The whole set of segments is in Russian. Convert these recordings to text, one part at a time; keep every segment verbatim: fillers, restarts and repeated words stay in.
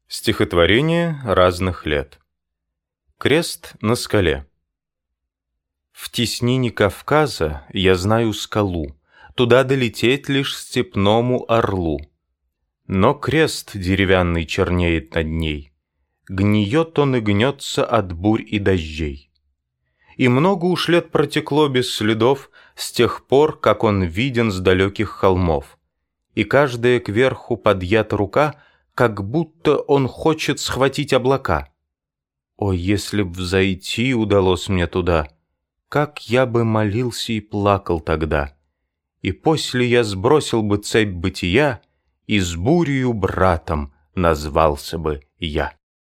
Стихотворение разных лет. Крест на скале. В теснине Кавказа я знаю скалу, туда долететь лишь степному орлу. Но крест деревянный чернеет над ней, гниет он и гнется от бурь и дождей. И много уж лет протекло без следов с тех пор, как он виден с далеких холмов, и каждая кверху подъята рука, как будто он хочет схватить облака. О, если б взойти удалось мне туда, как я бы молился и плакал тогда, и после я сбросил бы цепь бытия, и с бурею братом назвался бы я.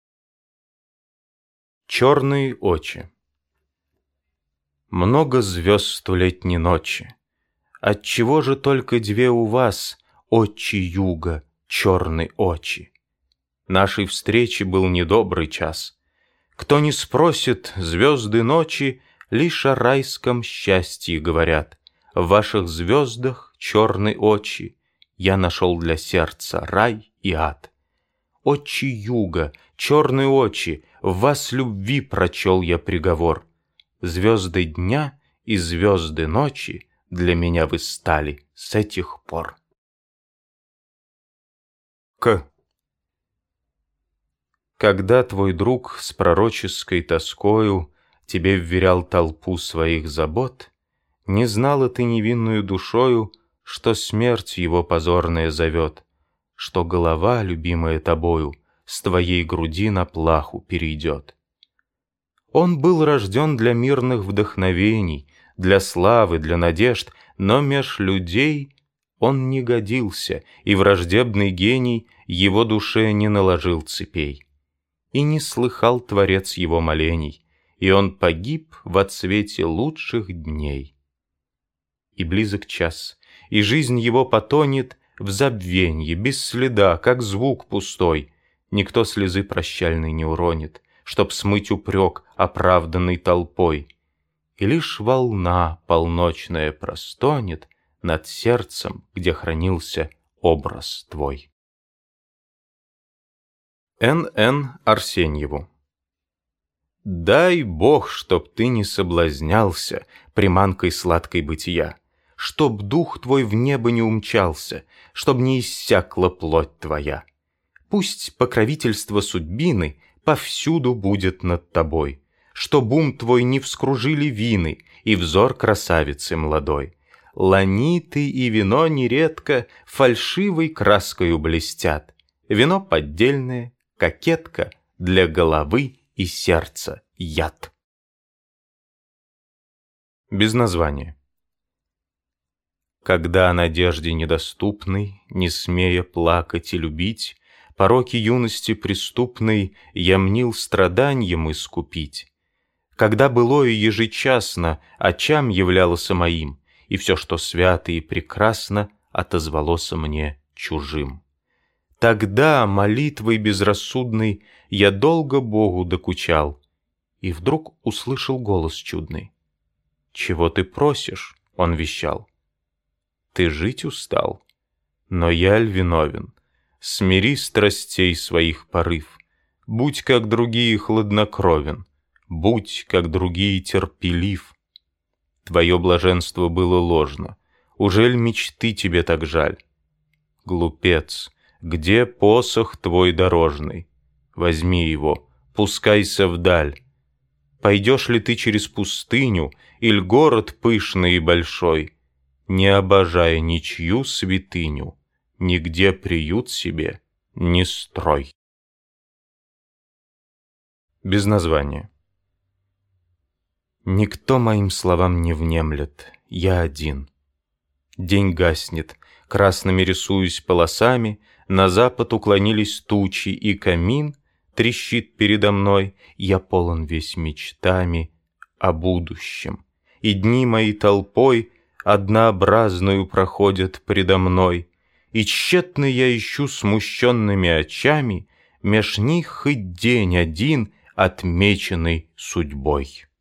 Черные очи. Много звезд столетней ночи. Отчего же только две у вас, очи юга, черные очи? Нашей встречи был недобрый час. Кто не спросит, звезды ночи лишь о райском счастье говорят. В ваших звездах черные очи я нашел для сердца рай и ад. Очи юга, черные очи, в вас любви прочел я приговор. Звезды дня и звезды ночи для меня вы стали с этих пор. К. Когда твой друг с пророческой тоскою тебе вверял толпу своих забот, не знала ты невинную душою, что смерть его позорная зовет, что голова, любимая тобою, с твоей груди на плаху перейдет. Он был рожден для мирных вдохновений, для славы, для надежд, но меж людей он не годился, и враждебный гений его душе не наложил цепей. И не слыхал Творец его молений, и он погиб в отсвете лучших дней. И близок час, и жизнь его потонет в забвенье, без следа, как звук пустой. Никто слезы прощальной не уронит, чтоб смыть упрек, оправданный толпой. И лишь волна полночная простонет над сердцем, где хранился образ твой. Н Н Арсеньеву. Дай Бог, чтоб ты не соблазнялся приманкой сладкой бытия, чтоб дух твой в небо не умчался, чтоб не иссякла плоть твоя. Пусть покровительство судьбины повсюду будет над тобой, чтоб ум твой не вскружили вины и взор красавицы молодой. Ланиты и вино нередко фальшивой краскою блестят. Вино поддельное, кокетка, для головы и сердца яд. Без названия. Когда о надежде недоступной, не смея плакать и любить, пороки юности преступной я мнил страданьем искупить. Когда былое ежечасно очам являлось моим, и все, что свято и прекрасно, отозвалось мне чужим. Тогда молитвой безрассудной я долго Богу докучал, и вдруг услышал голос чудный. «Чего ты просишь?» — он вещал. «Ты жить устал? Но я ль виновен? Смири страстей своих порыв, будь, как другие, хладнокровен, будь, как другие, терпелив. Твое блаженство было ложно, ужель мечты тебе так жаль? Глупец, где посох твой дорожный? Возьми его, пускайся вдаль. Пойдешь ли ты через пустыню, иль город пышный и большой, не обожая ничью святыню, нигде приют себе не строй. Без названия. Никто моим словам не внемлет, я один. День гаснет, красными рисуясь полосами, на запад уклонились тучи, и камин трещит передо мной. Я полон весь мечтами о будущем, и дни мои толпой однообразную проходят предо мной, и тщетно я ищу смущенными очами меж них хоть день один, отмеченный судьбой.